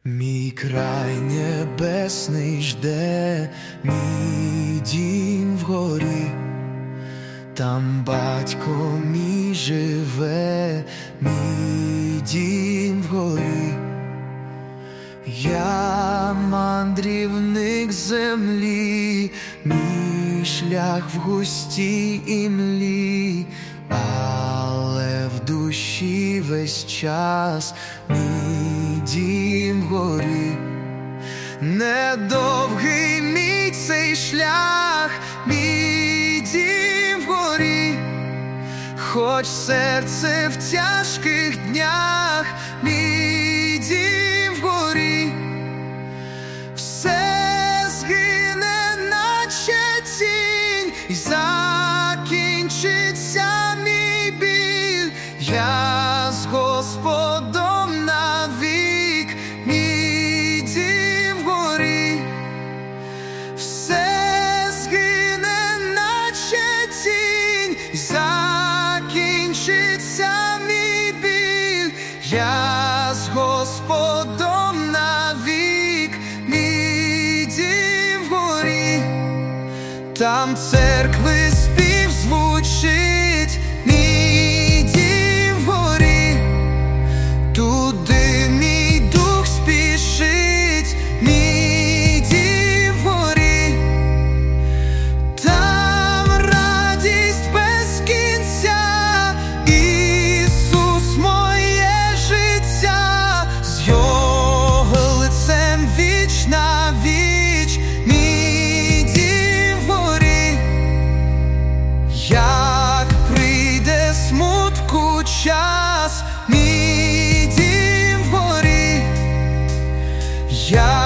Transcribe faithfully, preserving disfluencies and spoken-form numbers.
Мій край небесний жде, мій дім вгорі, там батько мій живе, мій дім вгорі. Я мандрівник землі, мій шлях в густій імлі, але в душі весь час мій дім вгорі. Недовгий мій цей шлях, мій дім вгорі, хоч серце в тяжких днях, мій дім вгорі. Все згине, наче тінь, і закінчиться мій біль. Я з Господом навік, мій дім вгорі. Все згине, наче тінь, і закінчиться мій біль. Я з Господом навік, мій дім вгорі. Там церкви спів звучить, мій дім вгорі. Туди мій дух спішить, мій дім вгорі. Там радість без кінця, Ісус моє життя, з Його лицем віч на віч, мій дім вгорі. Як прийде смутку час, мій дім вгорі. Я